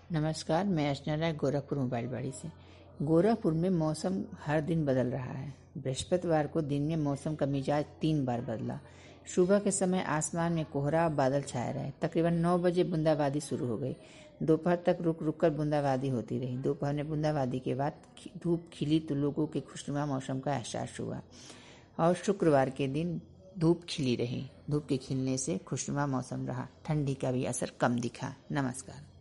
नमस्कार, मैं अर्चना राय गोरखपुर मोबाइल बाड़ी से। गोरखपुर में मौसम हर दिन बदल रहा है। बृहस्पतिवार को दिन में मौसम का मिजाज 3 बार बदला। सुबह के समय आसमान में कोहरा और बादल छाए रहे। तकरीबन 9 बजे बूंदाबांदी शुरू हो गई। दोपहर तक रुक रुक कर बूंदाबांदी होती रही। दोपहर में बूंदाबांदी के बाद धूप खिली तो लोगों के खुशनुमा मौसम का एहसास हुआ और शुक्रवार के दिन धूप खिली रही। धूप के खिलने से खुशनुमा मौसम रहा। ठंडी का भी असर कम दिखा। नमस्कार।